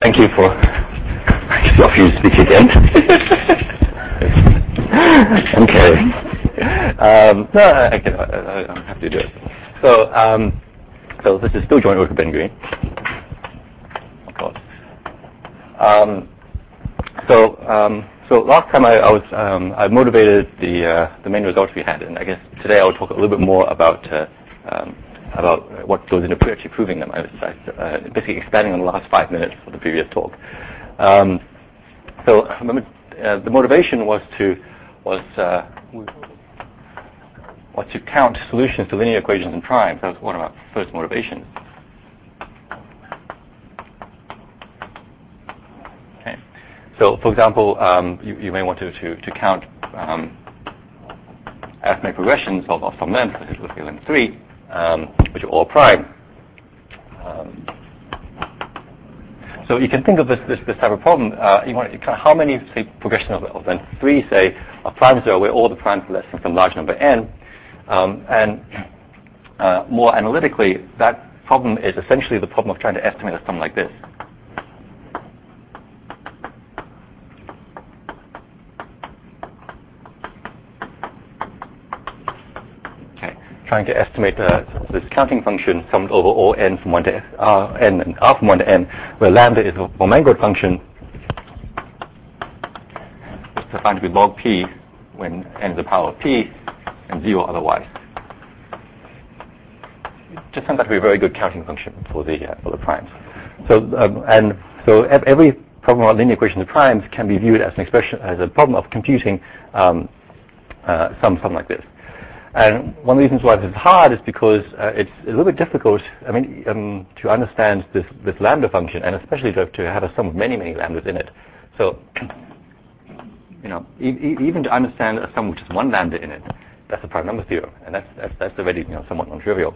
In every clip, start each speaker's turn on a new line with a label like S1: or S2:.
S1: Thank you for offer you to speak again. Okay. No, I'm happy to do it. So this is still joint work with Ben Green. Of course. So last time I motivated the main results we had, and I guess today I'll talk a little bit more about what goes into actually proving them. I was basically expanding on the last 5 minutes of the previous talk. So remember, the motivation was to count solutions to linear equations and primes. That was one of our first motivations. Okay. So, for example, you may want to count arithmetic progressions of some length, let's say length 3, which are all prime. So you can think of this type of problem. You want how many, say, progressions of length 3, say, are primes there where all the primes are less than some large number n. More analytically, that problem is essentially the problem of trying to estimate a sum like this. Trying to estimate this counting function summed over all n from 1 to n and r from 1 to n, where lambda is a Mangold function. It's defined to be log p when n is the power of p and 0 otherwise. It just turns out to be a very good counting function for the primes. So every problem on linear equations of primes can be viewed as an expression as a problem of computing something like this. And one of the reasons why this is hard is because it's a little bit difficult, to understand this lambda function, and especially to have a sum of many lambdas in it. So, even to understand a sum which has one lambda in it, that's a prime number theorem, and that's already somewhat non-trivial.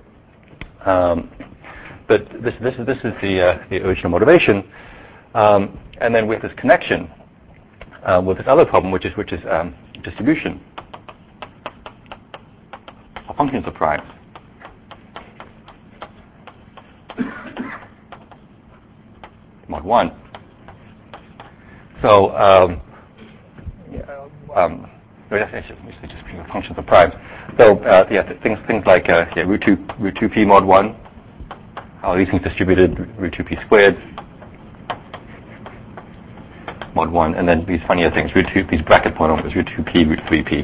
S1: But this is the original motivation, and then we have this connection with this other problem, which is distribution. Functions of primes. Mod 1. So, just functions of primes. So, things like root 2p mod 1. How are these things distributed? Root 2p squared mod 1, and then these funnier things, these bracket polynomials, root 2p, root 3p.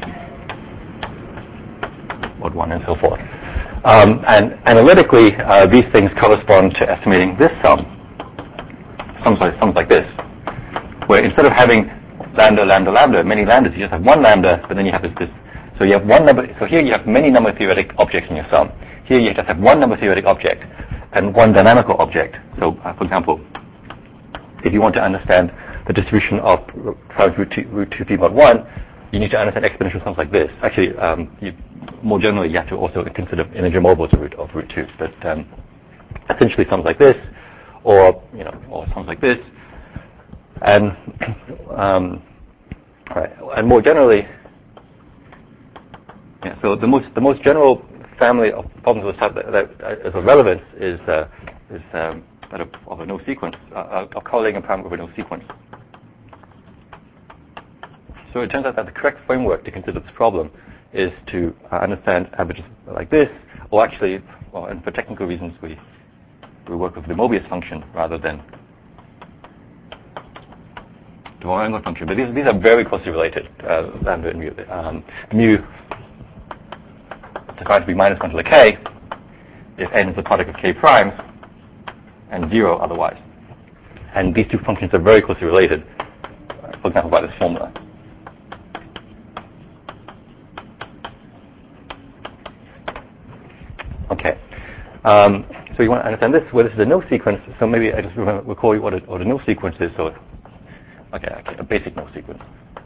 S1: Mod 1 and so forth. And analytically, these things correspond to estimating this sums like this, where instead of having lambda, many lambdas, you just have one lambda, but then you have this. So you have one number. So here you have many number theoretic objects in your sum. Here you just have one number theoretic object and one dynamical object. So, for example, if you want to understand the distribution of primes root 2p mod 1, you need to understand exponential sums like this. Actually, more generally, you have to also consider integer modules of root 2. But essentially, sums like this, or sums like this, and and more generally, so the most general family of problems of this type that is of relevance is that of a no sequence, of correlating a parameter with a no sequence. So it turns out that the correct framework to consider this problem is to understand averages like this, or actually, and for technical reasons, we work with the Mobius function rather than the Mangold function. But these are very closely related, lambda and mu. Mu is defined to be minus 1 to the k if n is the product of k primes, and 0 otherwise. And these two functions are very closely related, for example, by this formula. Okay, so you want to understand this, where this is a no sequence, so maybe I just recall you what a no sequence is, so, okay, a basic no sequence.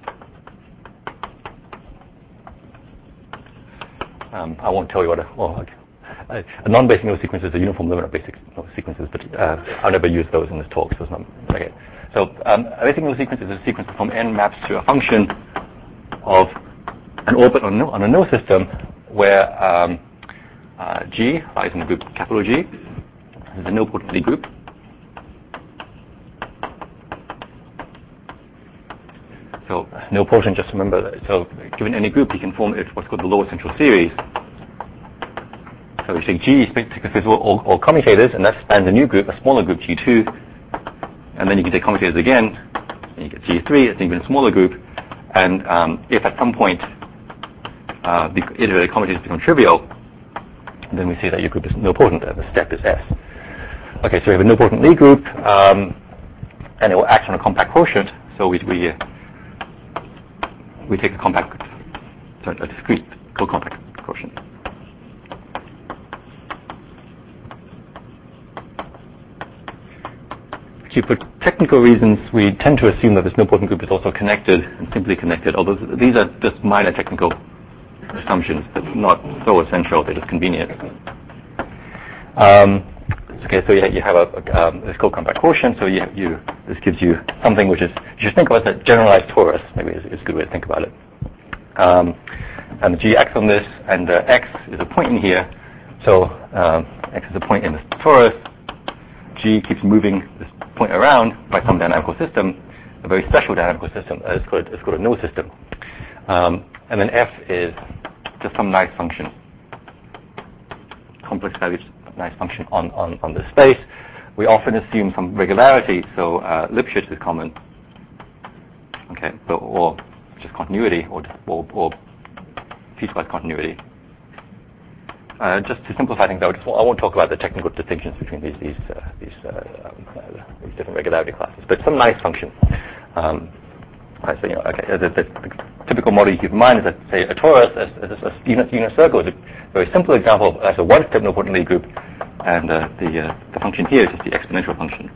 S1: I won't tell you what a non-basic no sequence is a uniform limit of basic no sequences, but I'll never use those in this talk, so it's not, okay. So, a basic no sequence is a sequence from n maps to a function of an orbit on a no system where G lies in the group capital G. This is a no potency group. So nilpotent, just remember that. So given any group, you can form what's called the lower central series. So you take G, take the physical all commutators, and that spans a new group, a smaller group, G2. And then you can take commutators again, and you get G3, it's an even smaller group. And if at some point the iterated commutators become trivial, then we say that your group is nilpotent, and the step is S. Okay, so we have a nilpotent Lie group, and it will act on a compact quotient. So we take a discrete co-compact quotient. Actually, for technical reasons, we tend to assume that this nilpotent group is also connected and simply connected, although these are just minor technical assumptions. That's not so essential, they're just convenient. Okay, so you have this co-compact quotient, so this gives you something which is, you should think of as a generalized torus, maybe is a good way to think about it. And the G acts on this, and X is a point in here, so X is a point in this torus. G keeps moving this point around by some dynamical system, a very special dynamical system. It's called a no system. And then F is just some nice function, complex valued nice function on this space. We often assume some regularity, so Lipschitz is common, okay, or just continuity, or piecewise continuity. Just to simplify things out, I won't talk about the technical distinctions between these different regularity classes, but some nice function. So the typical model you keep in mind is that, say, a torus as a unit circle is a very simple example. That's a one-step nilpotent Lie group, and the function here is just the exponential function.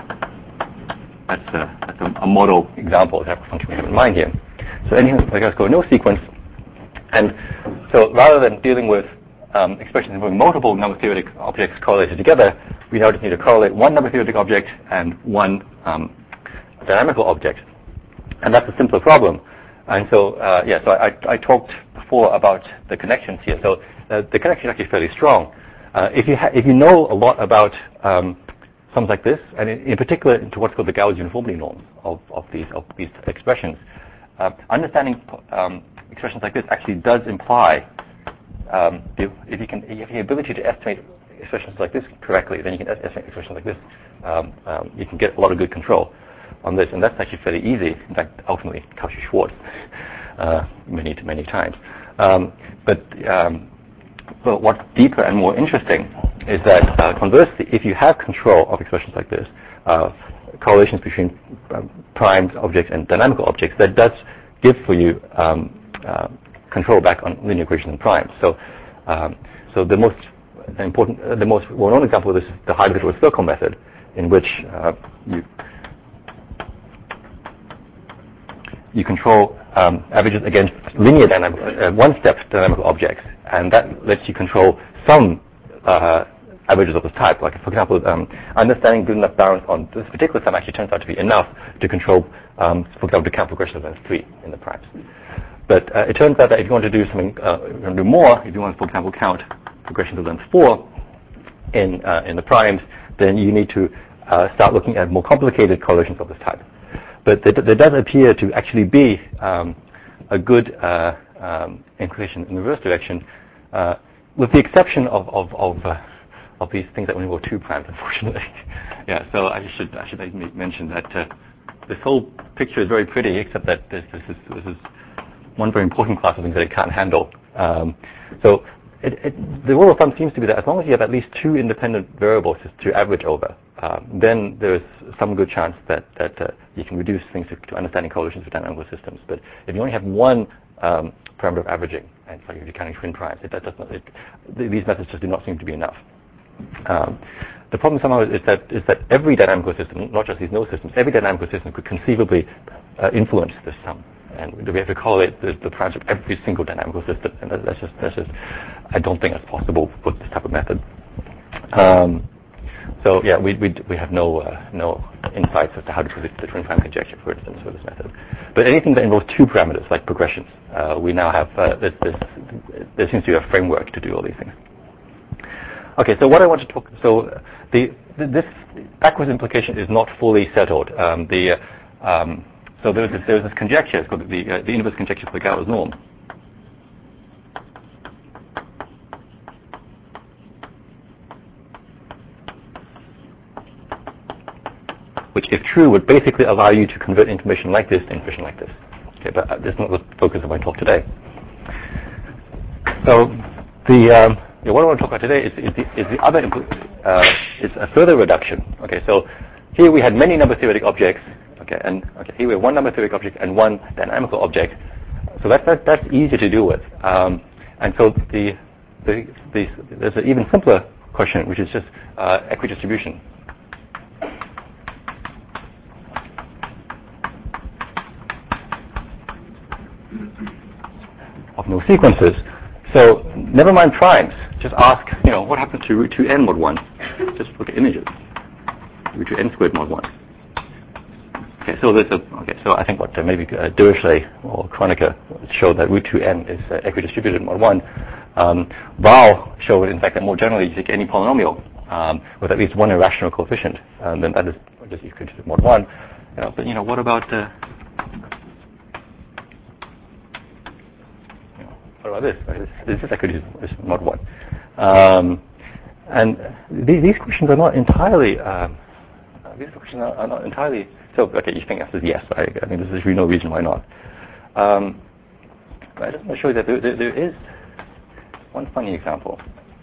S1: That's a model example of the type of function we have in mind here. So anything like let's go no sequence, and so rather than dealing with expressions involving multiple number theoretic objects correlated together, we now just need to correlate one number theoretic object and one dynamical object. And that's a simpler problem. And so, so I talked before about the connections here. So the connection is actually fairly strong. If you know a lot about sums like this, and in particular into what's called the Gauss uniformity norms of these expressions, understanding expressions like this actually does imply if you have the ability to estimate expressions like this correctly, then you can estimate expressions like this. You can get a lot of good control on this, and that's actually fairly easy. In fact, ultimately, Cauchy-Schwarz many times. But what's deeper and more interesting is that conversely, if you have control of expressions like this, correlations between primed objects and dynamical objects, that does give for you control back on linear equations and primes. So the most well-known example of this is the Heidegger-Circle method, in which you control averages against linear one-step dynamical objects, and that lets you control some averages of this type. Like, for example, understanding good enough balance on this particular sum actually turns out to be enough to control, for example, to count progressions of 3 in the primes. But it turns out that if you want to do something, you want to do more, if you want to, for example, count progressions of length 4 in the primes, then you need to start looking at more complicated correlations of this type. But there does appear to actually be a good inclination in the reverse direction, with the exception of these things that only involve 2 primes, unfortunately. Yeah, so I should maybe mention that this whole picture is very pretty, except that this is one very important class of things that it can't handle. So the rule of thumb seems to be that as long as you have at least 2 independent variables to average over, then there's some good chance that you can reduce things to understanding correlations with dynamical systems. But if you only have one parameter of averaging, and it's like if you're counting twin primes, these methods just do not seem to be enough. The problem somehow is that every dynamical system, not just these no systems, every dynamical system could conceivably influence this sum. And we have to correlate the primes of every single dynamical system, and that's just I don't think that's possible with this type of method. So yeah, we have no insights as to how to predict the twin prime conjecture, for instance, for this method. But anything that involves 2 parameters, like progressions, we now have there seems to be a framework to do all these things. Okay, so what I want to talk, this backwards implication is not fully settled. So there's this conjecture, it's called the inverse conjecture for the Galois norm. Which, if true, would basically allow you to convert information like this to information like this. Okay, but this is not the focus of my talk today. So what I want to talk about today is the other is a further reduction. Okay, so here we had many number theoretic objects. Okay, and here we have one number theoretic object and one dynamical object. So that's easier to deal with. And so there's an even simpler question, which is just equidistribution. Of no sequences. So never mind primes. Just ask, what happens to root 2n mod 1? Just look at images. Root 2n squared mod 1. Okay, so I think what maybe Dirichlet or Kronecker showed that root 2n is equidistributed mod 1. Val showed, in fact, that more generally you take any polynomial with at least one irrational coefficient, then that is just equidistributed mod 1. But what about this? This is equidistributed mod 1. And these questions are not entirely. So, okay, you think the answer is yes. I mean, there's really no reason why not. But I just want to show you that there is one funny example.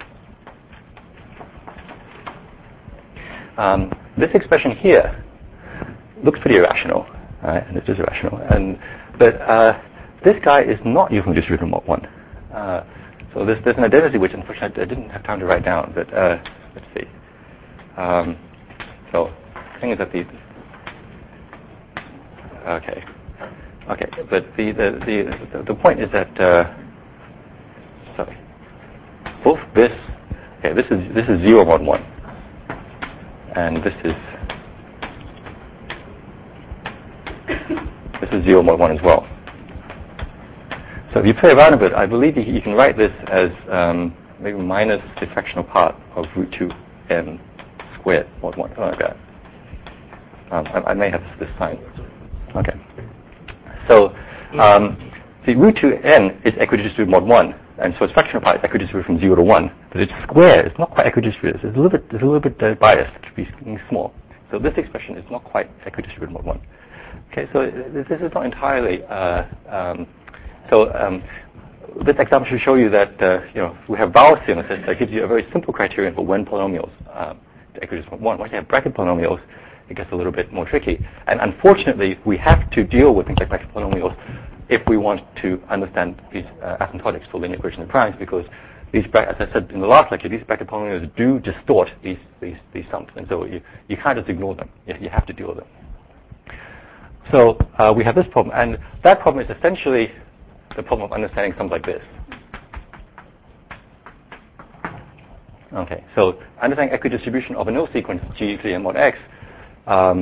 S1: This expression here looks pretty irrational, right? And it is irrational. But this guy is not uniformly distributed mod 1. So there's an identity which, unfortunately, I didn't have time to write down. But let's see. So the thing is that okay, but the point is that both this is 0 mod 1, and this is 0 mod 1 as well. So if you play around a bit, I believe you can write this as maybe minus the fractional part of root 2n squared mod 1, something like that. I may have this sign. Okay. So the root 2n is equidistributed mod 1, and so its fractional part is equidistributed from 0 to 1. But its square is not quite equidistributed. It's a little bit biased to be small. So this expression is not quite equidistributed mod 1. Okay. So this is not entirely. This example should show you that we have Bauer sequences that gives you a very simple criterion for when polynomials equidistributed mod 1. Once you have bracket polynomials, it gets a little bit more tricky. And unfortunately, we have to deal with things like bracket polynomials if we want to understand these asymptotics for linear equations of primes, because these, as I said in the last lecture, these bracket polynomials do distort these sums, and so you can't just ignore them. You have to deal with them. So we have this problem, and that problem is essentially the problem of understanding sums like this. Okay, so understanding equidistribution of a null sequence G to the n mod x of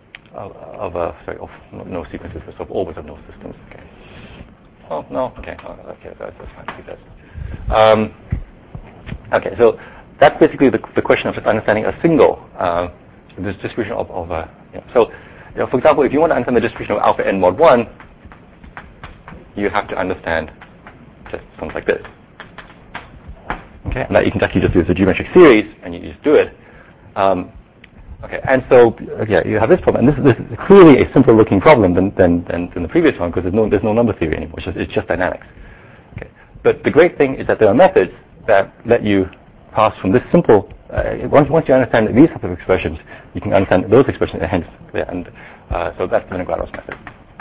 S1: no sequences, of orbits of null systems. Okay. Oh no. Okay. Oh, okay. That's fine. Keep that. Okay. So that's basically the question of just understanding a single this distribution of So, for example, if you want to understand the distribution of alpha n mod 1, you have to understand just something like this. Okay, and that you can actually just use a geometric series, and you just do it. Okay, and so you have this problem, and this is clearly a simpler looking problem than the previous one, because there's no number theory anymore. It's just dynamics. Okay, but the great thing is that there are methods that let you pass from this simple. Once you understand these types of expressions, you can understand those expressions, and hence, so that's the Negrados method.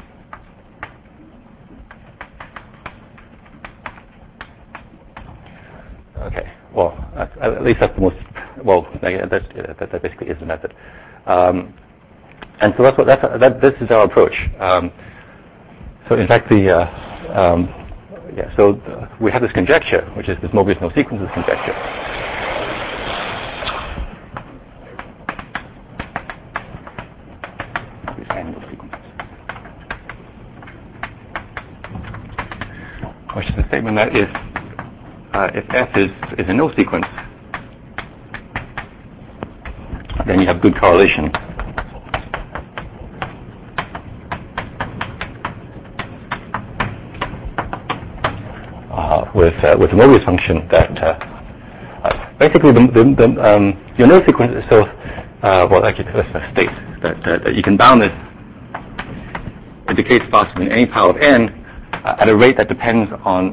S1: Okay, well, at least that's the most, that basically is the method. And so this is our approach. So in fact, we have this conjecture, which is this Mobius no sequences conjecture. Which is the statement that if F is a null sequence, then you have good correlation with the Mobius function that basically your node sequence is so well actually let's state that you can bound this. It decays faster than any power of n at a rate that depends on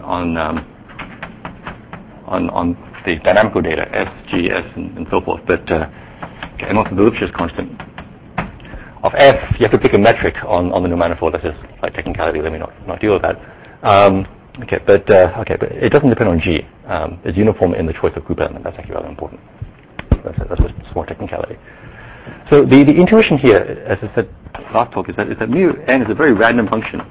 S1: the dynamical data, S, G, S, and so forth. But and also the Lipschitz constant of F. You have to pick a metric on the new manifold. That's just like technicality. Let me not deal with that. But it doesn't depend on G. It's uniform in the choice of group element. That's actually rather important. That's just more technicality. So the intuition here, as I said last talk, is that mu n is a very random function.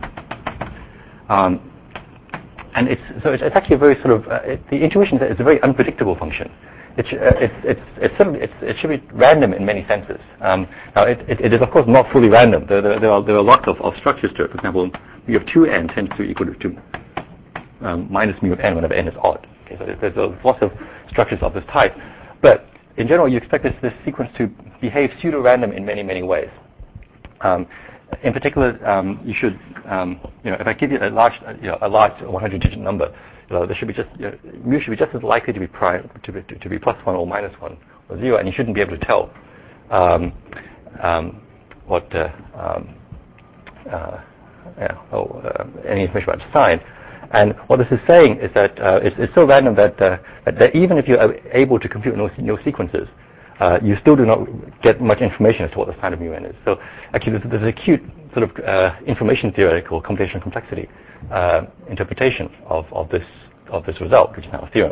S1: And it's actually a very sort of the intuition is that it's a very unpredictable function. It should be random in many senses. Now it is of course not fully random. There are lots of structures to it. For example, mu of 2n tends to equal to minus mu of n whenever n is odd. Okay, so there's lots of structures of this type, but in general you expect this sequence to behave pseudo-random in many ways. In particular, you should, if I give you a large 100-digit number, there should be just mu should be just as likely to be to be plus 1 or minus 1 or 0, and you shouldn't be able to tell any information about sign. And what this is saying is that it's so random that even if you're able to compute no sequences, you still do not get much information as to what the sign of mu n is. So actually, there's a cute sort of information theoretical computational complexity interpretation of this result, which is now a theorem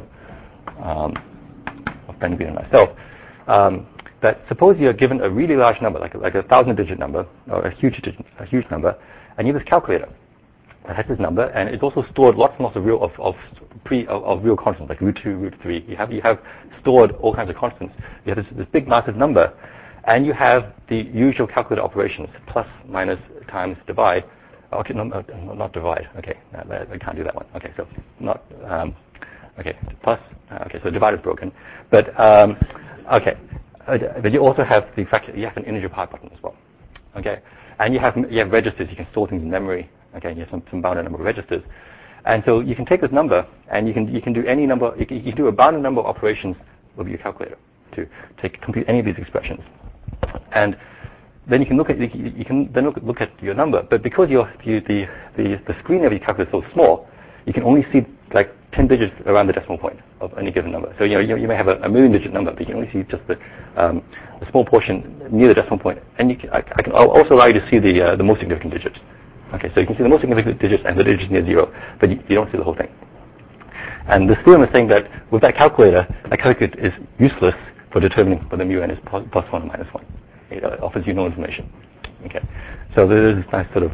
S1: of Ben Green and myself. That suppose you're given a really large number, like a 1,000-digit number or a huge number, and you have this calculator that has this number, and it's also stored lots and lots of real constants, like root 2, root 3. You have stored all kinds of constants. You have this big massive number, and you have the usual calculator operations: plus, minus, times, divide. Okay, no, not divide. Okay, I can't do that one. Okay, so not. Okay, plus. Okay, so divide is broken, but okay. But you also have the fact that you have an integer part button as well. Okay, and you have registers. You can store things in memory. Okay, you have some bounded number of registers, and so you can take this number and you can do any number. You can do a bounded number of operations with your calculator to compute any of these expressions, and then you can look at your number. But because the screen of your calculator is so small, you can only see like 10 digits around the decimal point of any given number. So you may have a million-digit number, but you can only see just the small portion near the decimal point. And I'll also allow you to see the most significant digits. Okay, so you can see the most significant digits and the digits near 0, but you don't see the whole thing. And this theorem is saying that with that calculator is useless for determining whether mu n is plus 1 or minus 1. It offers you no information. Okay, so there is this nice sort of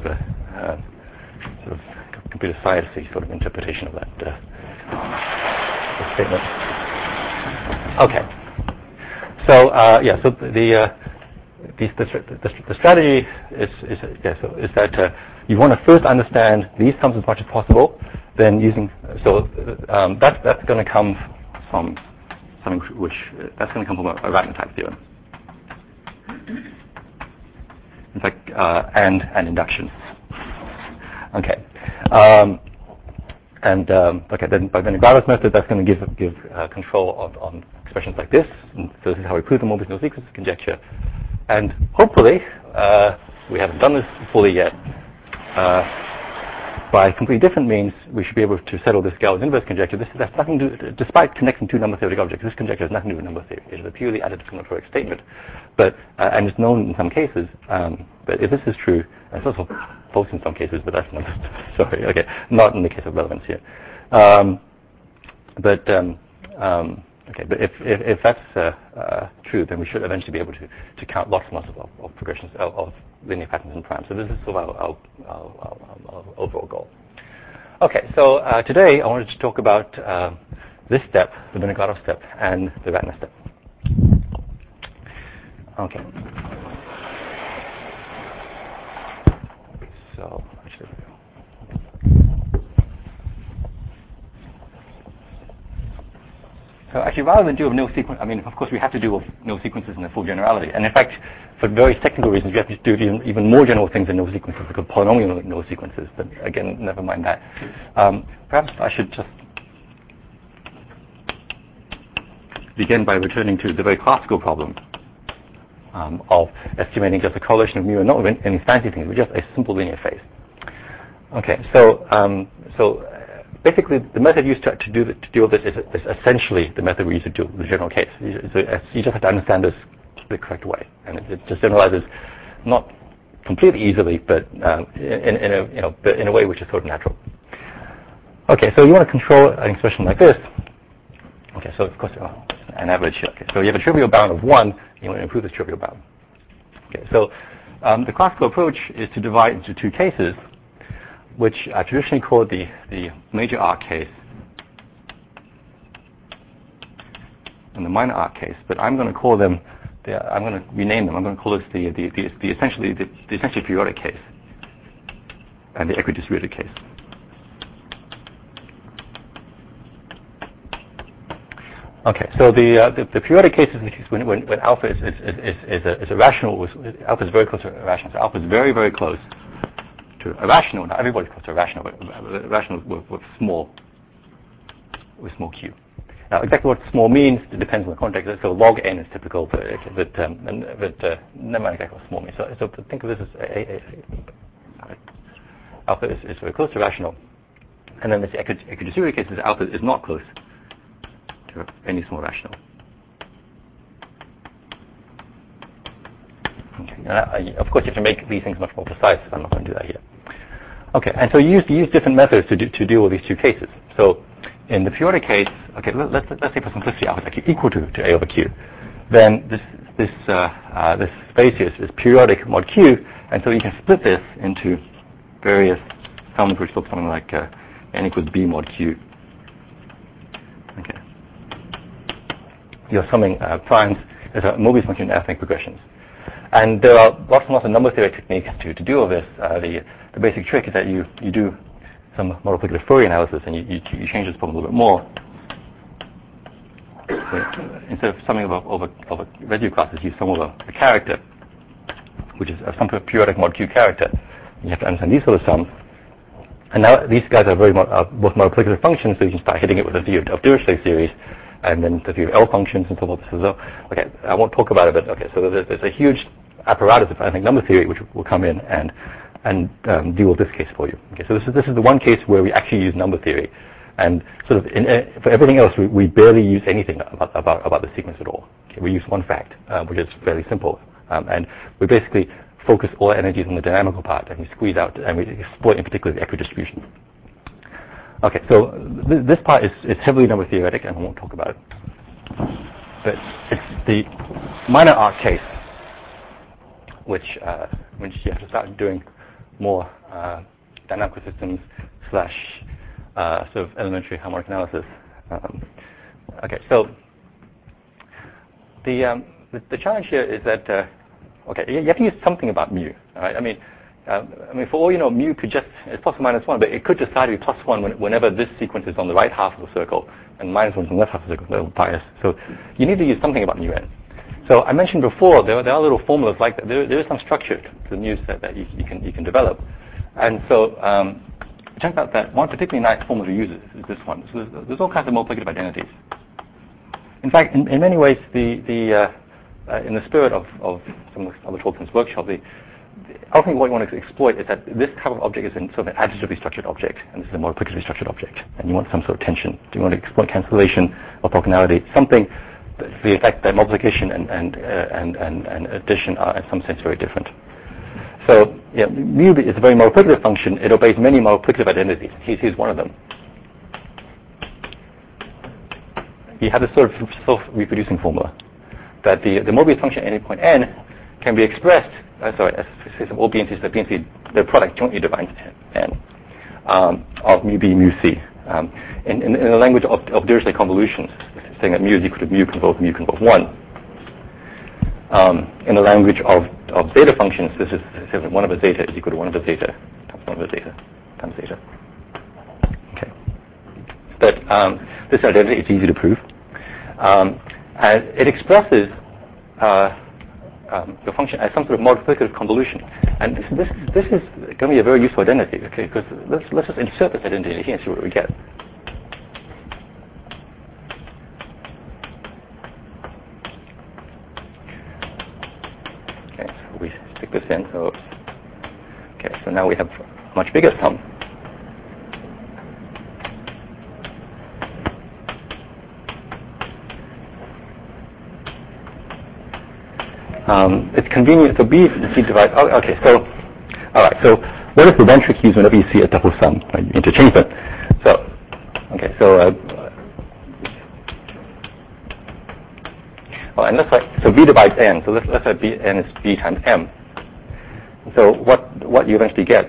S1: computer science-y sort of interpretation of that statement. Okay, so so the strategy is that you want to first understand these sums as much as possible. Then that's going to come from something that's going to come from a Ratner type theorem. In fact, and induction. Okay, then by the Venn-Gravas method, that's going to give control on expressions like this. And so this is how we prove the Mobius no sequences conjecture. And hopefully, we haven't done this fully yet. By completely different means, we should be able to settle this Gauss inverse conjecture. That's nothing to do, despite connecting two number theoretic objects. This conjecture has nothing to do with number theory. It is a purely additive combinatoric statement, and it's known in some cases. But if this is true, and it's also false in some cases, but that's not. Sorry, okay, not in the case of relevance here. But if that's true, then we should eventually be able to count lots and lots of progressions of linear patterns and primes. So this is sort of our overall goal. Okay, so today I wanted to talk about this step, the Venn-Gradov step, and the Ratner step. Okay. So actually. So actually, rather than do a no sequence, I mean, of course, we have to do no sequences in a full generality. And in fact, for very technical reasons, we have to do even more general things than no sequences, because polynomial no sequences. But again, never mind that. Perhaps I should just begin by returning to the very classical problem of estimating just a correlation of mu and not any fancy things, but just a simple linear phase. Okay, so basically the method used to deal with this is essentially the method we use to deal with the general case. So you just have to understand this the correct way, and it just generalizes not completely easily, but in a way which is sort of natural. Okay, so you want to control an expression like this. Okay, so of course an average here. Okay, so you have a trivial bound of 1. You want to improve this trivial bound. Okay, so the classical approach is to divide into two cases, which are traditionally called the major arc case and the minor arc case. But I'm going to call them. I'm going to rename them. I'm going to call this the essentially periodic case and the equidistributed case. Okay, so the periodic case is the case when alpha is a rational. Alpha is very close to a rational. So alpha is very, very close to a rational. Now everybody's close to a rational, but a rational with small q. Now exactly what small means depends on the context. So log n is typical, but never mind exactly what small means. So think of this as alpha is very close to rational, and then this equidistributed case is alpha is not close to any small rational. Okay. Now, of course, you have to make these things much more precise. I'm not going to do that here. Okay, and so you use different methods to deal with these two cases. So in the periodic case, okay, let's say for simplicity alpha is equal to a over q. Then this space here is periodic mod q, and so you can split this into various sums which look something like n equals b mod q. Okay. You're summing primes as a Mobius function in ethnic progressions. And there are lots and lots of number theory techniques to deal with this. The basic trick is that you do some multiplicative Fourier analysis and you change this problem a little bit more. So instead of summing over residue classes, you sum over a character, which is some periodic mod q character. You have to understand these sort of sums. And now these guys are both multiplicative functions, so you can start hitting it with the theory of Dirichlet series, and then the theory of L functions and so forth. So, okay, I won't talk about it, but okay, so there's a huge apparatus of, I think, number theory which will come in and deal with this case for you. Okay, so this is the one case where we actually use number theory, and sort of for everything else we barely use anything about the sequence at all. Okay, we use one fact, which is fairly simple, and we basically focus all our energies on the dynamical part, and we squeeze out and we exploit in particular the equidistribution. Okay, so this part is heavily number theoretic, and I won't talk about it. But it's the minor arc case, which you have to start doing more dynamical systems / sort of elementary harmonic analysis. Okay, so the challenge here is that okay, you have to use something about mu. Right? I mean, for all you know, mu could just it's plus or minus 1, but it could decide to be plus 1 whenever this sequence is on the right half of the circle and minus 1 is on the left half of the circle. No bias. So you need to use something about mu n. So I mentioned before there are little formulas like that. There is some structure to the mu set that you can develop, and so it turns out that one particularly nice formula to use is this one. So there's all kinds of multiplicative identities. In fact, in many ways, in the spirit of some of the other talks in this workshop, ultimately what you want to exploit is that this type of object is sort of an additively structured object, and this is a multiplicatively structured object, and you want some sort of tension. You want to exploit cancellation or procordinality, something. The effect that multiplication and addition are in some sense very different. So yeah, mu is a very multiplicative function. It obeys many multiplicative identities. Here's one of them. You have this sort of self-reproducing formula that the Mobius function at any point n can be expressed. As some all BNCs, the product jointly defines n of mu b mu c in the language of Dirichlet convolutions, saying that mu is equal to mu convolve 1. In the language of zeta functions, this is 1 over zeta is equal to 1 over zeta times 1 over zeta times zeta. Okay, but this identity is easy to prove, and it expresses the function as some sort of multiplicative convolution, and this is going to be a very useful identity. Okay, because let's just insert this identity here and see what we get. Okay, so this is the identity. It's easy to prove. It expresses some sort of multiplicative convolution, and this is going to be a very useful identity. Okay, because let's just insert this identity here and see what we get. Okay, so now we have a much bigger sum. It's convenient. So B C divides. Oh, okay. So, all right. So, what is the one trick use whenever you see a double sum? Right? You interchange them. So, okay. So, and let's say so B divides n. So let's say B n is B times m. So what you eventually get,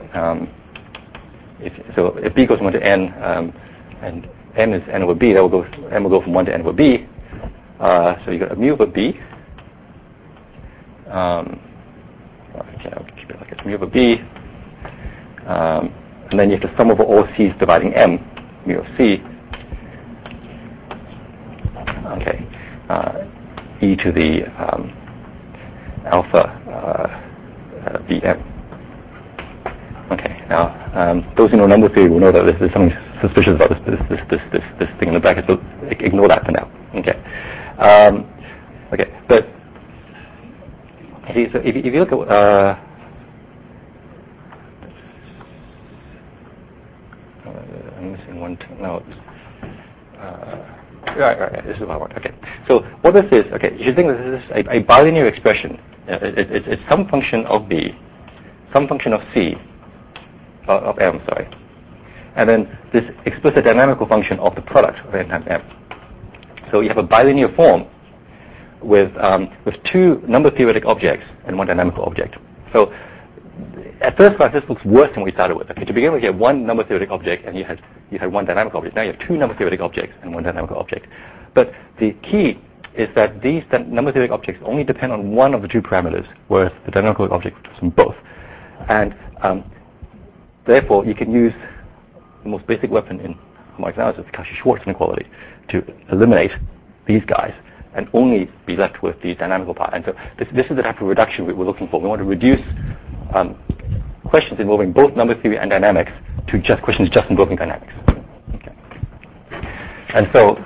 S1: if B goes from 1 to n, and m is n over B, m will go from 1 to n over B. So you got a mu over B. Okay, I'll keep it like it's mu over B. And then you have to sum over all C's dividing M, mu of C. Okay, e to the alpha Bm. Okay, now those who know number theory will know that there's something suspicious about this thing in the bracket, so ignore that for now. Okay, okay, but so if you look at I'm missing one. No. Right. This is what I want. Okay. So what this is, okay, you should think this is a bilinear expression. It's some function of B, some function of C, of M, sorry, and then this explicit dynamical function of the product of n times M. So you have a bilinear form with two number theoretic objects and one dynamical object. So at first glance, this looks worse than what we started with. Okay, to begin with, you had one number theoretic object and you had one dynamical object. Now you have two number theoretic objects and one dynamical object. But the key is that these number theoretic objects only depend on one of the two parameters, whereas the dynamical object depends on both. And therefore, you can use the most basic weapon in harmonic analysis, the Cauchy-Schwarz inequality, to eliminate these guys and only be left with the dynamical part. And so this is the type of reduction we're looking for. We want to reduce questions involving both number theory and dynamics to just questions just involving dynamics. Okay. And so,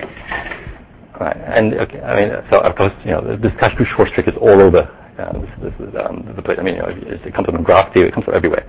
S1: okay, I mean, so of course, this Cauchy-Schwarz trick is all over. This is the place. I mean, it comes from graph theory. It comes from everywhere.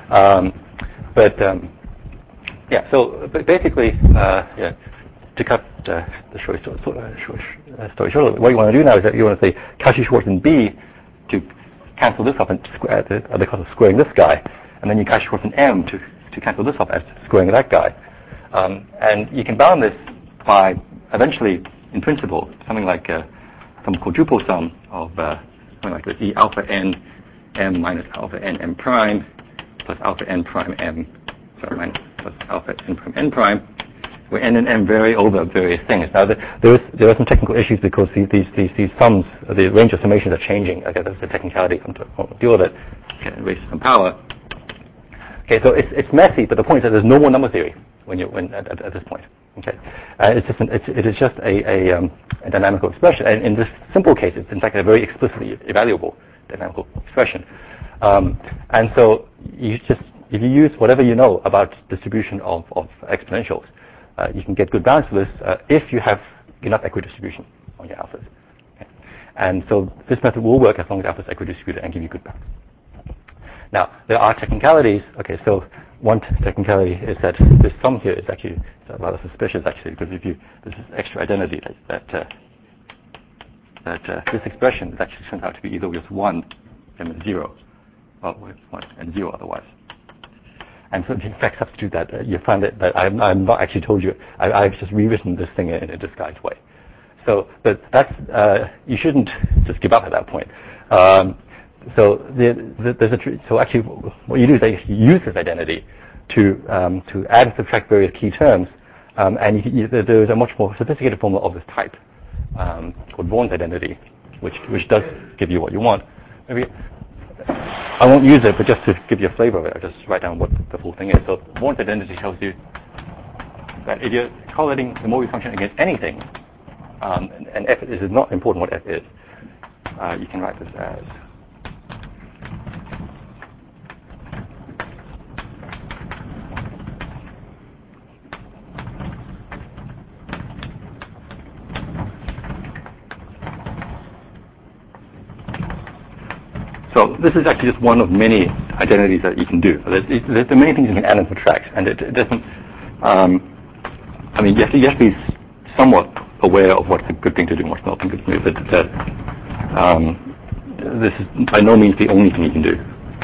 S1: Yeah. So basically, yeah. To cut the story short, what you want to do now is that you want to say Cauchy-Schwarz in B to cancel this off and square at the cost of squaring this guy, and then you Cauchy-Schwarz in M to cancel this off as squaring that guy. And you can bound this by eventually, in principle, something like some quadruple sum of something like this: E alpha n m minus alpha n m prime plus alpha n prime m, minus plus alpha n prime n prime, where n and m vary over various things. Now, there are some technical issues because these sums, the range of summations are changing. Okay, that's the technicality. I'm to deal with it. Okay, raise some power. Okay, so it's messy, but the point is that there's no more number theory at this point. Okay, it is just a dynamical expression, and in this simple case, it's in fact a very explicitly evaluable dynamical expression. And so if you use whatever you know about distribution of exponentials, you can get good bounds for this if you have enough equidistribution on your alphas. Okay. And so this method will work as long as alpha is equidistributed and give you good bounds. Now, there are technicalities. Okay, so one technicality is that this sum here is actually rather suspicious, actually, because this is extra identity that this expression actually turns out to be either with 1 and 0, or with 1 and 0 otherwise. And so, in fact, substitute that, you find that I'm not actually told you. I've just rewritten this thing in a disguised way. So, but that's you shouldn't just give up at that point. So so actually, what you do is that you use this identity to add and subtract various key terms, and there's a much more sophisticated formula of this type called Vaughan's identity, which does give you what you want. Maybe I won't use it, but just to give you a flavor of it, I'll just write down what the full thing is. So Vaughan's identity tells you that if you're correlating the Morley function against anything, and f is not important what f is, you can write this as So this is actually just one of many identities that you can do. There's many things you can add and subtract, and it doesn't. I mean, you have to be somewhat aware of what's a good thing to do and what's not a good thing to do. But this is by no means the only thing you can do.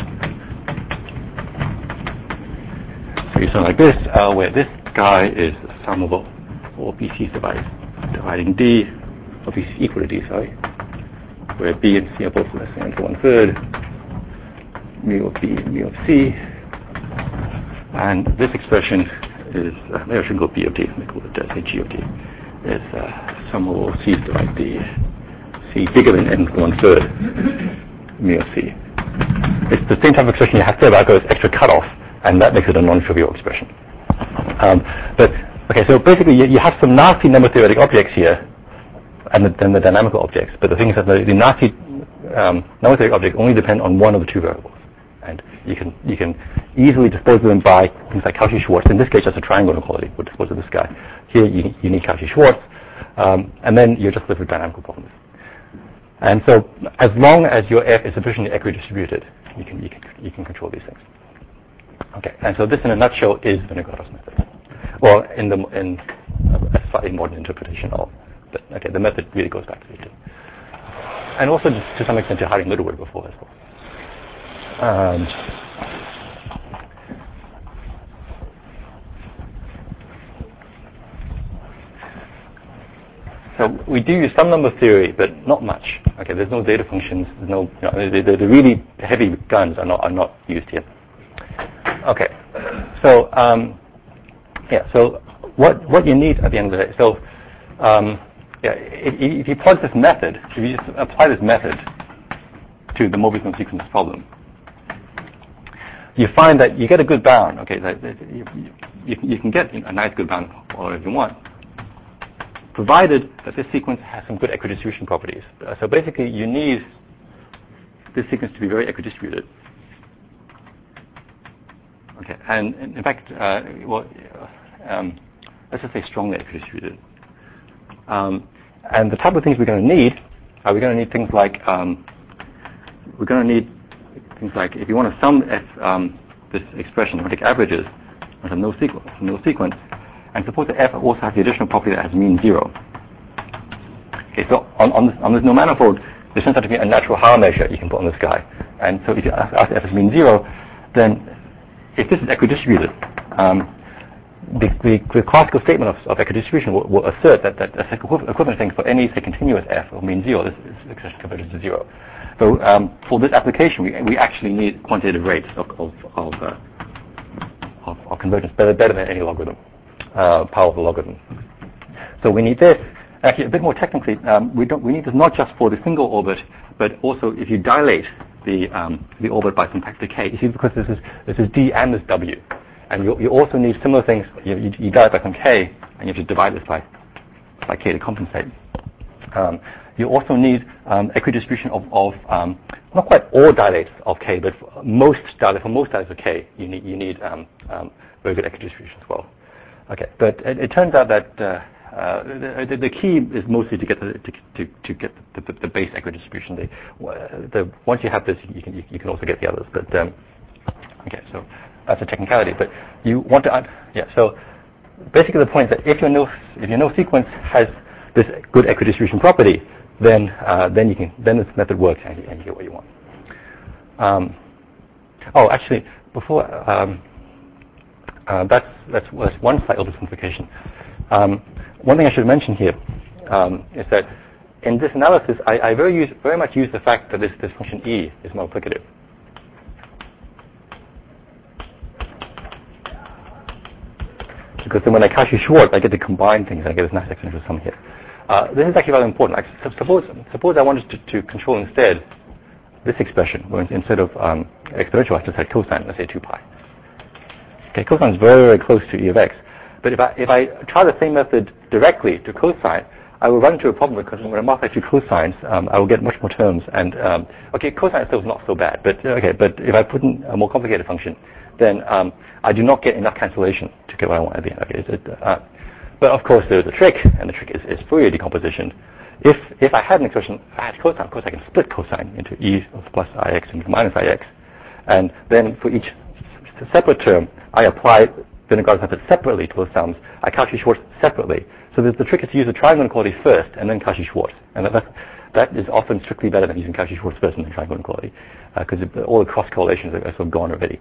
S1: So you something like this, where this guy is the sum of all BC's dividing D, or BC equal to D, sorry, where B and C are both less than 1/3, mu of B and mu of C, and this expression is, maybe I shouldn't go B of D, let me call it say G of D, is sum of all C's divided D, C bigger than n 1/3, mu of C. It's the same type of expression you have there, but I've got this extra cutoff, and that makes it a non-trivial expression. But okay, so basically you have some nasty number theoretic objects here, and then the dynamical objects. But the thing is that the nasty number theoretic objects only depend on one of the two variables, and you can easily dispose of them by things like Cauchy-Schwarz. In this case, just a triangle inequality would dispose of this guy. Here you need Cauchy-Schwarz, and then you're just left with dynamical problems. And so, as long as your F is sufficiently equidistributed, you can control these things. Okay, and so this, in a nutshell, is Vinogradov's method. Well, in a slightly modern interpretation of, but okay, the method really goes back to it, and also to some extent to Harding-Littlewood before as well. So we do use some number theory, but not much. Okay, there's no data functions. There's no, the really heavy guns are not used here. Okay, so yeah, so what you need at the end of the day. So yeah, if you plug this method, if you just apply this method to the Mobius sequence problem, you find that you get a good bound. Okay, that you can get a nice good bound or if you want, provided that this sequence has some good equidistribution properties. So basically, you need this sequence to be very equidistributed. Okay, and in fact, let's just say strongly equidistributed. And the type of things we're going to need are we're going to need things like if you want to sum this expression, take averages under no sequence, and suppose that F also has the additional property that has mean 0. Okay, so on this no manifold, there turns out to be a natural Haar measure you can put on this guy. And so if you ask F as mean 0, then if this is equidistributed, the classical statement of equidistribution will assert that a equivalent thing for any, say, continuous F of mean 0, this expression converges to 0. So for this application, we actually need quantitative rates of convergence better than any logarithm, powerful logarithm. So we need this. Actually, a bit more technically, we need this not just for the single orbit, but also if you dilate the orbit by some factor k. You see, because this is d and this w, and you also need similar things. You dilate by some k, and you have to divide this by k to compensate. You also need equidistribution of not quite all dilates of k, but for most dilates of k, you need very good equidistribution as well. Okay, but it turns out that the key is mostly to get the base equidistribution. Once you have this, you can also get the others. But okay, so that's a technicality. But you want to So basically, the point is that if your no sequence has this good equidistribution property, then this method works and you get what you want. Actually, before that's one slight oversimplification. One thing I should mention here is that in this analysis, I very much use the fact that this function e is multiplicative. Because then when I Cauchy-Schwarz, I get to combine things. I get this nice exponential sum here. This is actually rather important. Suppose I wanted to control instead this expression, where instead of exponential, I just had cosine, let's say 2 pi. Okay, cosine is very, very close to e of x. But if I try the same method directly to cosine, I will run into a problem because when I multiply two cosines, I will get much more terms. And okay, cosine itself is not so bad, but but if I put in a more complicated function, then I do not get enough cancellation to get what I want at the end. Okay, but of course there's a trick, and the trick is Fourier decomposition. If I had an expression, I had cosine, of course I can split cosine into e of plus ix and minus ix, And then for each separate term, I apply Winogrado's method separately to those sums. I Cauchy-Schwarz separately. So the trick is to use the triangle inequality first and then Cauchy-Schwarz. And that is often strictly better than using Cauchy-Schwarz first and then triangle inequality, because all the cross correlations are sort of gone already.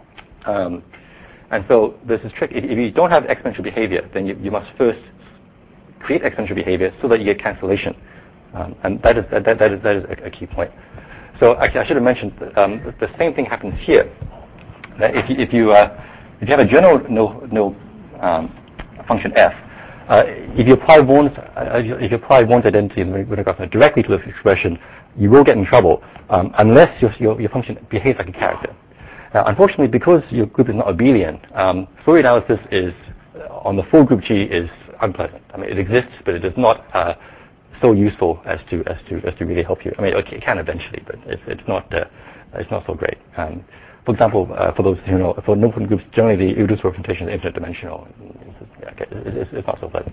S1: And so there's this trick. If you don't have exponential behavior, then you must first create exponential behavior so that you get cancellation. And that is a key point. So actually, I should have mentioned the same thing happens here. That if you have a general no function f, if you apply Born's identity in Winogrado's method directly to the expression, you will get in trouble unless your function behaves like a character. Now, unfortunately, because your group is not abelian, Fourier analysis is on the full group G is unpleasant. I mean, it exists, but it is not so useful as to really help you. I mean, it can eventually, but it's not so great. For example, for those who know, for no-point groups, generally the irreducible representation is infinite dimensional. It's not so pleasant.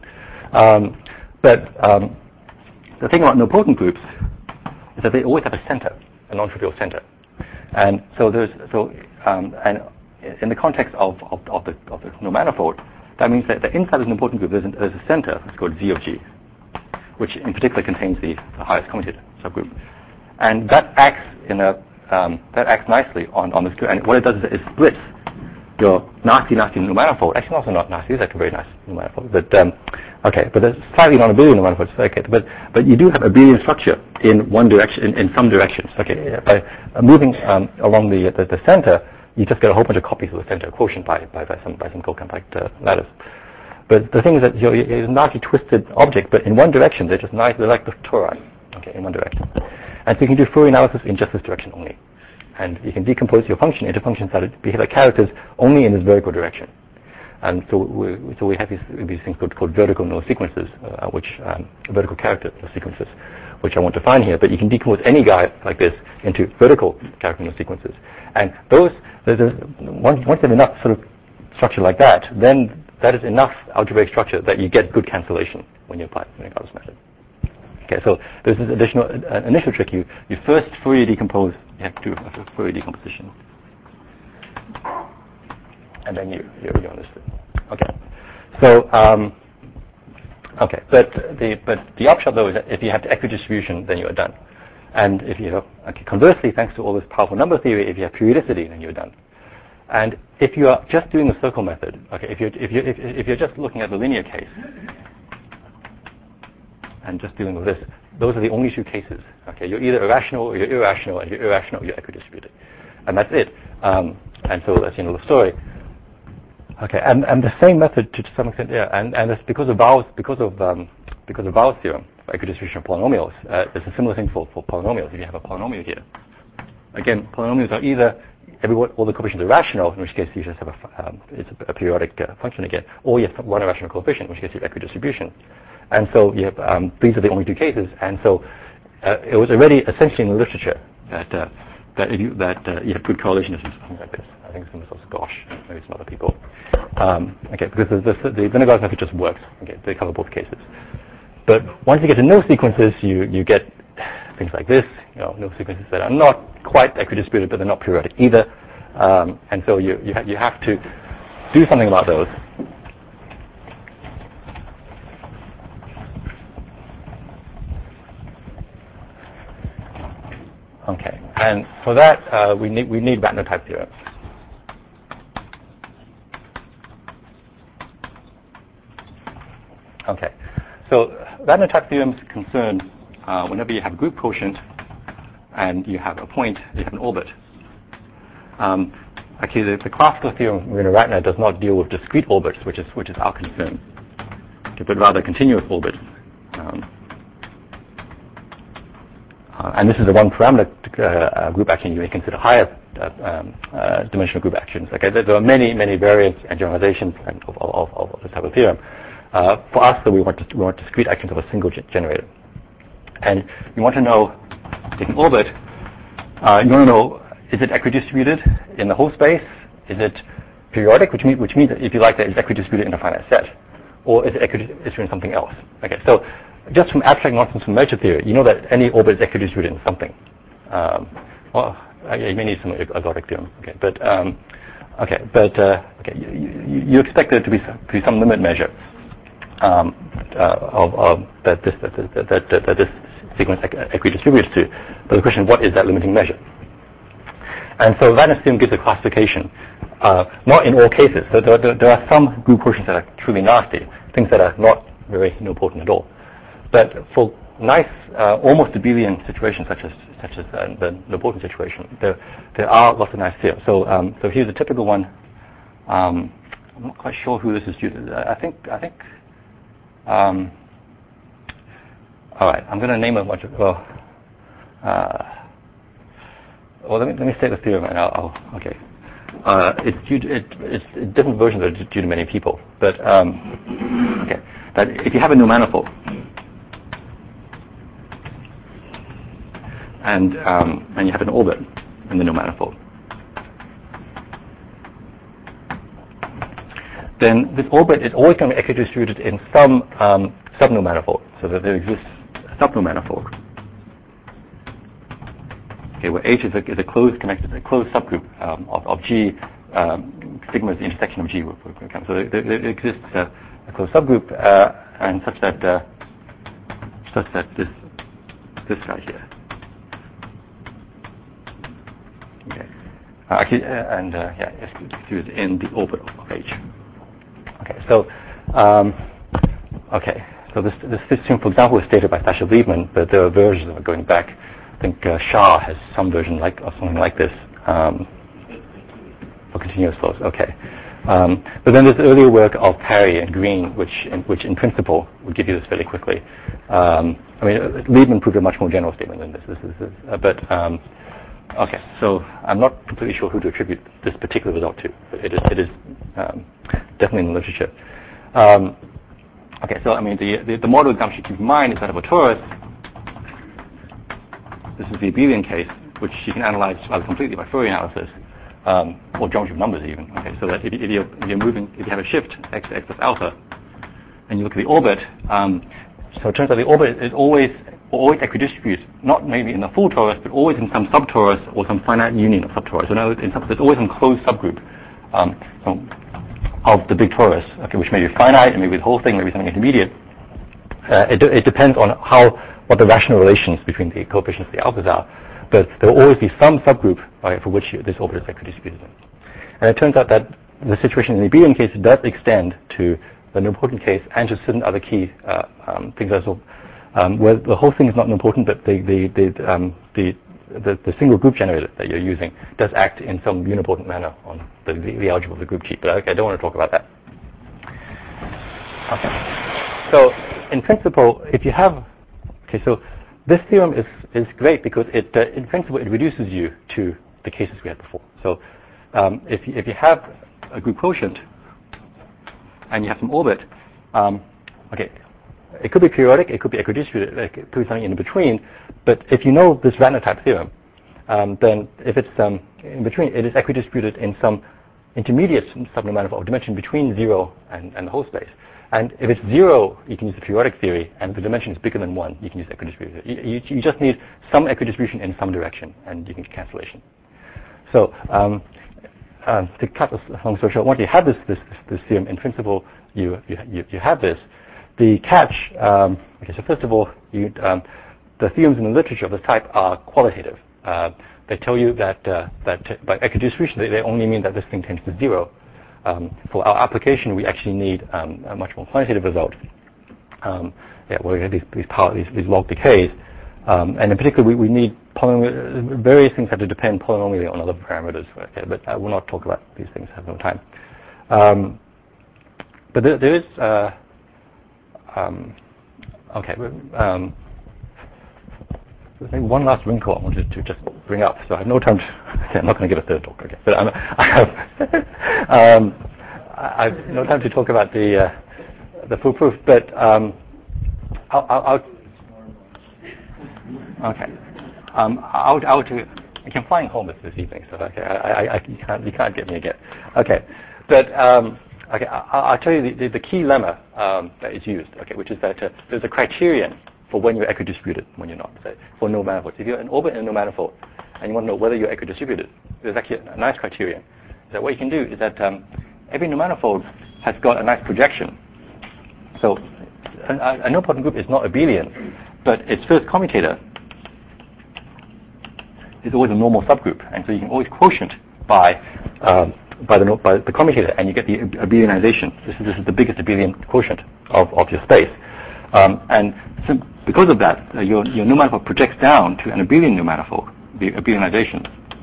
S1: But the thing about no-potent groups is that they always have a center, a non-trivial center. And so and in the context of the no manifold, that means that inside this no-potent group there's a center. It's called Z of G, which in particular contains the highest commutative subgroup, and that acts nicely on this group. And what it does is it splits your nasty no manifold. Actually, also not nasty. It's actually a very nice no manifold. But but it's slightly non-abelian no manifold. Okay, but you do have abelian structure in one direction, in some directions. Okay, by moving along the center, you just get a whole bunch of copies of the center quotient by some co-compact lattice. But the thing is that it's a nicely twisted object, but in one direction they're just nice. They're like the tori, okay, in one direction. And so you can do Fourier analysis in just this direction only, and you can decompose your function into functions that behave like characters only in this vertical direction. And so we have these things called vertical null sequences, vertical character sequences, which I won't define here. But you can decompose any guy like this into vertical character null sequences, and those once you have enough sort of structure like that, then that is enough algebraic structure that you get good cancellation when you apply Winogrado's method. Okay, so there's this initial trick. You first Fourier decompose. You have to do a Fourier decomposition, and then you understood. Okay, so but the upshot though is that if you have the equidistribution, then you are done. And if you conversely, thanks to all this powerful number theory, if you have periodicity, then you're done. And if you are just doing the circle method, okay, if you're just looking at the linear case and just dealing with this, those are the only two cases. Okay, you're either irrational or you're irrational, and you're irrational, you're equidistributed, and that's it. And so that's the story. Okay, and the same method to some extent, yeah, and it's because of Bowers theorem for equidistribution of polynomials. It's a similar thing for polynomials. If you have a polynomial here, again, polynomials are either all the coefficients are rational, in which case you just have it's a periodic function again, or you have one irrational coefficient, in which case you have equidistribution. And so you have these are the only two cases. And so it was already essentially in the literature that you have good correlation of something like this. I think it's also Gosh, maybe some other people. Okay, because the Winogrado's method just works. Okay, they cover both cases. But once you get to null sequences, you get things like this. Null sequences that are not quite equidistributed, but they're not periodic either. And so you have to do something about those. Okay, and for that we need Ratner type theorems. Okay, so Ratner type theorems concern whenever you have a group quotient and you have a point, you have an orbit. Actually, the classical theorem of Ratner does not deal with discrete orbits, which is our concern, okay, but rather continuous orbits. And this is a one-parameter group action. You may consider higher dimensional group actions. Okay, there are many variants and generalizations of this type of theorem. For us, though, we want discrete actions of a single generator. And you want to know, take an orbit, you want to know, is it equidistributed in the whole space? Is it periodic, which means that if you like that, it's equidistributed in a finite set? Or is it equidistributed in something else? Okay, so just from abstract nonsense from measure theory, you know that any orbit is equidistributed in something. you may need some ergodic theorem. Okay, you expect there to be some limit measure of that this sequence equidistributes to. But the question, what is that limiting measure? And so Wagner's theorem gives a classification, not in all cases. So there are some group quotients that are truly nasty, things that are not very nilpotent at all. But for nice, almost abelian situations such as the nilpotent situation, there are lots of nice theorems. So here's a typical one. I'm not quite sure who this is due to. I think. All right, I'm going to name a bunch of. Well, let me state the theorem, and okay. It's different versions are due to many people, but okay. That if you have a new manifold, and you have an orbit in the new manifold, then this orbit is always going to be equidistributed in some subnu manifold, so that there exists a subnu manifold. Okay, where H is a closed subgroup of G. Sigma is the intersection of G. So there exists a closed subgroup, and such that this guy here. Okay, is in the orbit of H. Okay, so this theorem, for example, was stated by Sasha-Liebman, but there are versions of it going back. I think Shah has some version or something like this for continuous flows. Okay, but then there's earlier work of Parry and Green, which in principle would give you this fairly quickly. Liebman proved a much more general statement than this. Okay, so I'm not completely sure who to attribute this particular result to, but it is definitely in the literature. Okay, so the model example you keep in mind is that of a torus. This is the abelian case, which you can analyze rather completely by Fourier analysis, or geometry of numbers even. Okay, so that if you have a shift x plus alpha, and you look at the orbit, so it turns out the orbit is always equidistributes, not maybe in the full torus, but always in some subtorus or some finite union of subtorus. So now there's always some closed subgroup of the big torus, okay, which may be finite, and maybe the whole thing, maybe something intermediate. It depends on what the rational relations between the coefficients of the alphas are, but there will always be some subgroup for which this orbit is equidistributed. And it turns out that the situation in the abelian case does extend to the nilpotent case and to certain other key things as well, where the whole thing is not nilpotent, but the single group generator that you're using does act in some unipotent manner on the algebra of the group G. But okay, I don't want to talk about that. Okay. So in principle, if you have so this theorem is great because in principle it reduces you to the cases we had before. So if you have a group quotient and you have some orbit, okay, it could be periodic, it could be equidistributed, it could be something in between. But if you know this Ratner type theorem, then if it's in between, it is equidistributed in some intermediate subnu manifold of dimension between 0 and the whole space. And if it's 0, you can use the periodic theory, and if the dimension is bigger than 1, you can use equidistribution. You just need some equidistribution in some direction, and you can get cancellation. So to cut this long story short, once you have this theorem, in principle, you have this. The catch, okay, so first of all, the theorems in the literature of this type are qualitative. They tell you that by equidistribution, they only mean that this thing tends to 0. For our application, we actually need a much more quantitative result. Where we have these log decays, and in particular, we need various things have to depend polynomially on other parameters. Okay, but I will not talk about these things. I have no time. But there is maybe one last wrinkle I wanted to just bring up. So I have no time to. Okay, I'm not going to give a third talk. Okay, but I have no time to talk about the full proof. But I'll I'm flying home this evening, so okay, you can't get me again. Okay, but okay, I'll tell you the key lemma that is used. Okay, which is that there's a criterion for when you're equidistributed, when you're not. Say, for no manifolds. If you're an orbit in no manifold, and you want to know whether you're equidistributed, there's actually a nice criterion. That what you can do is that every new manifold has got a nice projection. So a nilpotent group is not abelian, but its first commutator is always a normal subgroup, and so you can always quotient by the commutator, and you get the abelianization. This is the biggest abelian quotient of your space, and so because of that, your new manifold projects down to an abelian new manifold, the abelianization,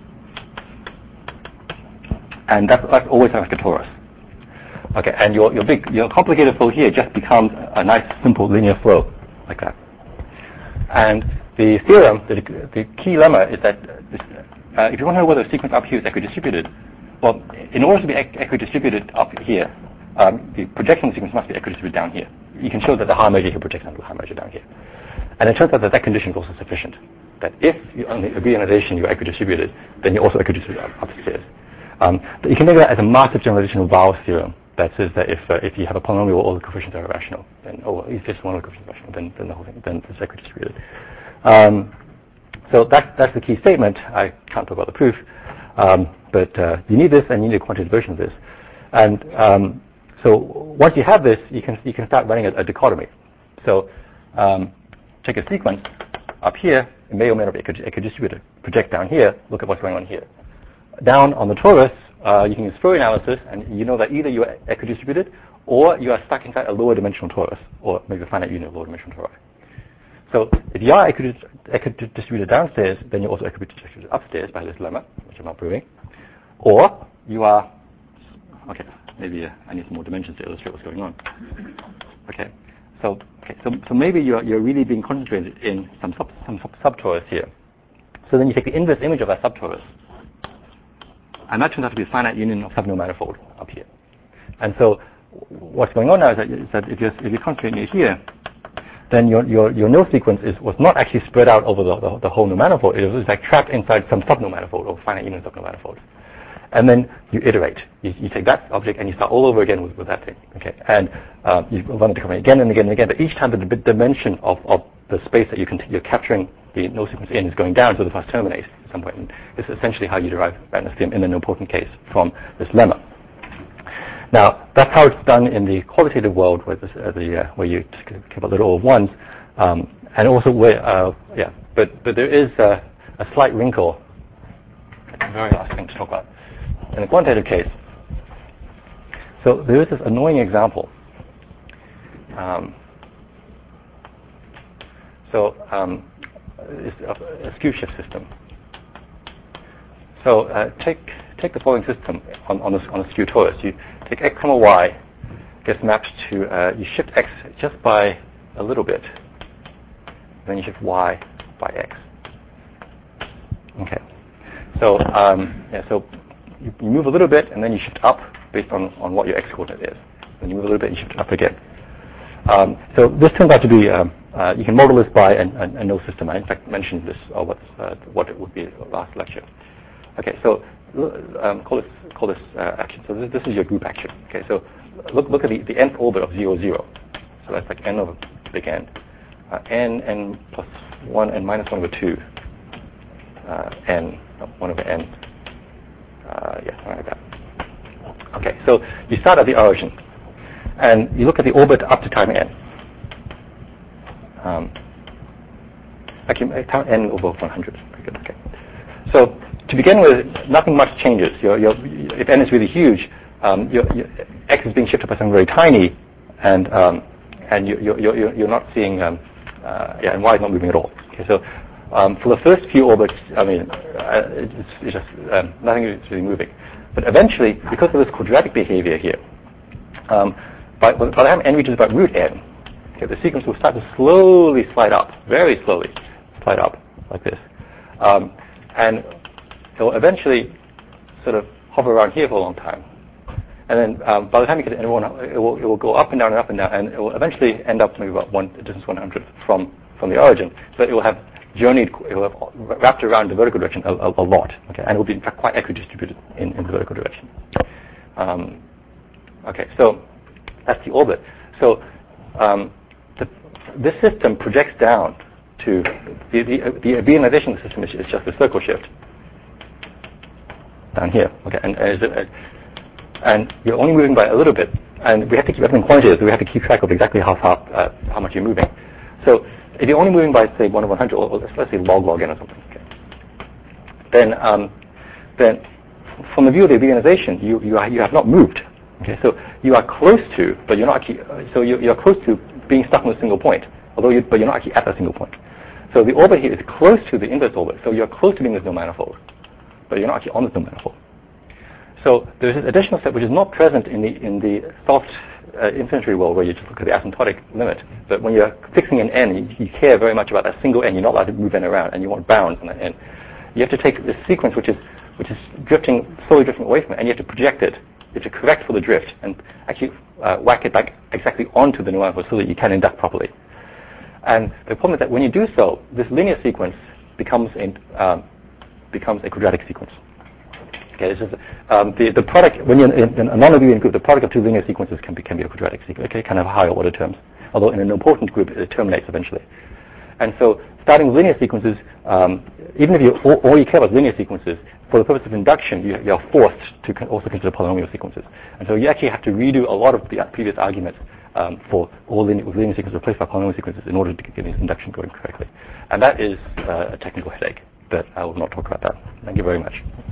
S1: and that's always like a torus. Okay, and your complicated flow here just becomes a nice simple linear flow like that. And the theorem, the key lemma is that if you want to know whether a sequence up here is equidistributed, well, in order to be equidistributed up here, the projection sequence must be equidistributed down here. You can show that the high measure here projects onto the high measure down here. And it turns out that condition is also sufficient. That if on the abelianization you're equidistributed, then you're also equidistributed upstairs. But you can think of that as a massive generalization of Bauer's theorem that says that if you have a polynomial where all the coefficients are irrational, then if just one of the coefficients is irrational, then the whole thing it's equidistributed. So that's the key statement. I can't talk about the proof, but you need this, and you need a quantitative version of this. And so once you have this, you can start running a dichotomy. So take a sequence up here, it may or may not be equidistributed. Project down here, look at what's going on here. Down on the torus, you can use Fourier analysis, and you know that either you are equidistributed or you are stuck inside a lower dimensional torus, or maybe a finite union of lower dimensional tori. So if you are equidistributed downstairs, then you're also equidistributed upstairs by this lemma, which I'm not proving. Or you are, okay, maybe I need some more dimensions to illustrate what's going on. Okay, so maybe you're really being concentrated in some subtorus here. So then you take the inverse image of that subtorus, and that turns out to be a finite union of subnull manifold up here. And so what's going on now is that if you're concentrating it here, then your nil sequence was not actually spread out over the whole new manifold. It was like trapped inside some subnull manifold or finite union subnull manifold. And then you iterate. You take that object and you start all over again with that thing. Okay, and you run it again and again and again. But each time the dimension of the space that you're capturing the null sequence in is going down, so the first terminates at some point. And this is essentially how you derive Radnor theorem in the nilpotent case from this lemma. Now that's how it's done in the qualitative world, where you keep a little of ones, and also where but there is a slight wrinkle. The very last thing to talk about in the quantitative case. So there is this annoying example. It's a skew shift system. So take the following system on a skew torus. You take x comma y gets mapped to you shift x just by a little bit, then you shift y by x. Okay. So so you move a little bit and then you shift up based on what your x coordinate is. Then you move a little bit and you shift up again. So this turns out to be you can model this by a null system. I in fact mentioned this or what it would be last lecture. Okay, so call this action. So this is your group action. Okay, so look at the nth orbit of 0, 0. So that's like n over big N, n plus 1 and minus 1 over 2, n 1 over n. Something like that. Okay, so you start at the origin, and you look at the orbit up to time n. Actually, time n over 100. Very good. Okay. So to begin with, nothing much changes. If n is really huge, your x is being shifted by something very tiny, and you're not seeing and y is not moving at all. Okay, so for the first few orbits, I mean, it's just nothing is really moving. But eventually, because of this quadratic behavior here, by the time n reaches about root n, okay, the sequence will start to slowly slide up, very slowly slide up like this, and it will eventually sort of hover around here for a long time. And then by the time you get to n1, it will go up and down and up and down, and it will eventually end up maybe about distance 100 from the origin. But it will have journeyed, it will have wrapped around the vertical direction a lot, okay, and it will be in fact quite equidistributed in the vertical direction. Okay, so that's the orbit. So this system projects down to the abelianization of the system is just the circle shift. down here. Okay, and you're only moving by a little bit, and we have to keep everything quantitative, so we have to keep track of exactly how much you're moving. So if you're only moving by, say, 1 over 100, or let's say log n or something, okay, then from the view of the abelianization, you have not moved. Okay, so you are close to, but you're not actually. So you're close to being stuck on a single point, but you're not actually at that single point. So the orbit here is close to the inverse orbit, so you're close to being this no manifold, but you're not actually on this no manifold. So there's this additional step which is not present in the soft infinitary world where you just look at the asymptotic limit. But when you're fixing an n, you care very much about that single n. You're not allowed to move n around, and you want bounds on that n. You have to take this sequence which is slowly drifting away from it, and you have to project it. You have to correct for the drift and actually whack it back exactly onto the no manifold so that you can induct properly. And the problem is that when you do so, this linear sequence becomes a quadratic sequence. Okay, this is the product when you're in a non-abelian group. The product of two linear sequences can be a quadratic sequence. Okay, kind of higher order terms. Although in an important group, it terminates eventually. And so, starting with linear sequences, even if all you care about linear sequences, for the purpose of induction, you're forced to also consider polynomial sequences. And so, you actually have to redo a lot of the previous arguments for all linear sequences replaced by polynomial sequences in order to get this induction going correctly. And that is a technical headache, but I will not talk about that. Thank you very much.